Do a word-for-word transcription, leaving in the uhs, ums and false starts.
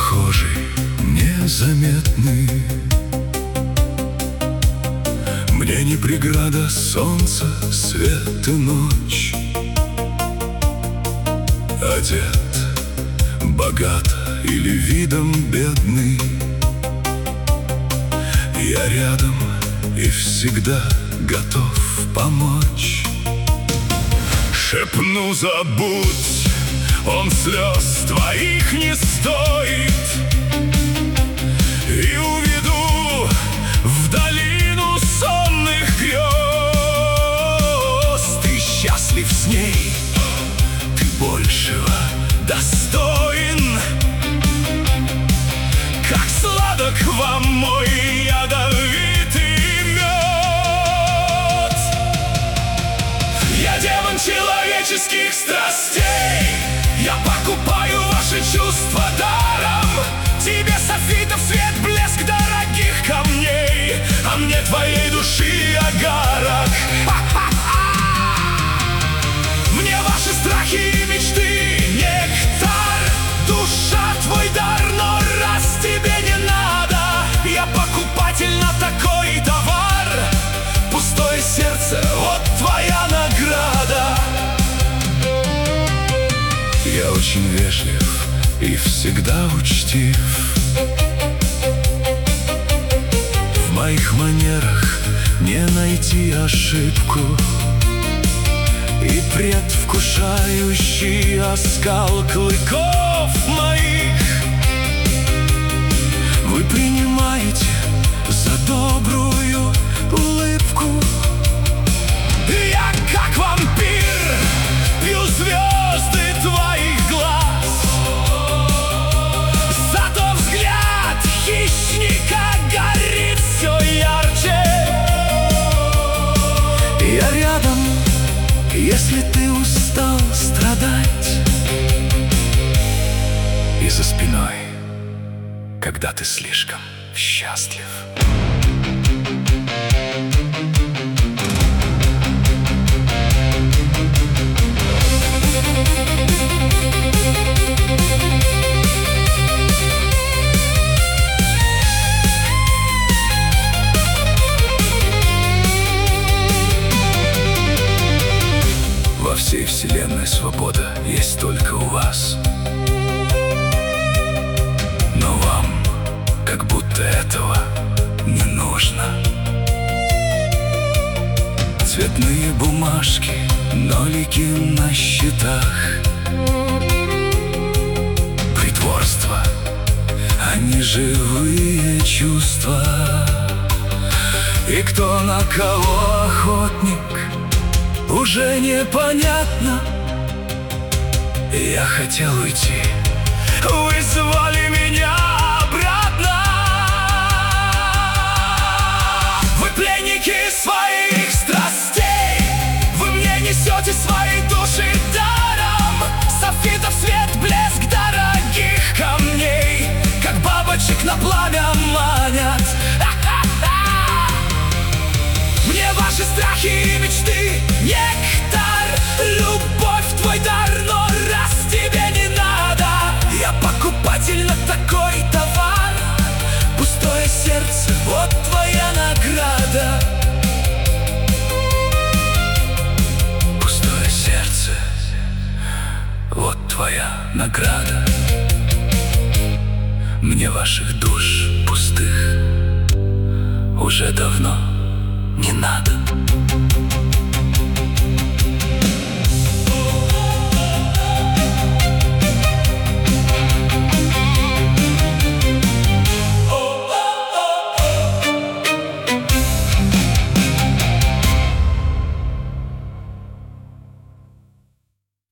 прохожий, незаметный. Мне не преграда солнце, свет и ночь. Одет богато или видом бедный, я рядом и всегда готов помочь. Шепну: забудь, он слез твоих не стоит, и уведу в долину сонных грез. Ты счастлив с ней, ты большего достоин. Как сладок вам мой ядовитый мед. Я демон человеческих страстей, я покупаю ваши чувства даром. Тебе софитов свет, блеск дорогих камней, а мне твоей души огарок. Мне ваши страхи и мечты нектар, душа твой дар. Но раз тебе не надо, я покупатель на такой товар. Пустое сердце, вот твоя награда. Я очень вежлив и всегда учтив. В моих манерах не найти ошибку, и предвкушающий оскал клыков моих вы принимаете за добрую улыбку. Я как вампир пью звезды твоих глаз, зато взгляд хищника горит все ярче. Я рядом, если ты устал страдать, и за спиной, когда ты слишком счастлив. Во всей вселенной свобода есть только у вас, но вам как будто этого не нужно. Цветные бумажки, нолики на счетах, притворство, а не живые чувства. И кто на кого охотник, уже непонятно. Я хотел уйти, вы звали меня обратно. Вы пленники своих страстей, вы мне несете свои души даром. Софитов свет, блеск дорогих камней, как бабочек на пламя манят. Мне ваши страхи и мечты нектар, любовь твой дар. Но раз тебе не надо, я покупатель на такой товар. Пустое сердце, вот твоя награда. Пустое сердце, вот твоя награда. Мне ваших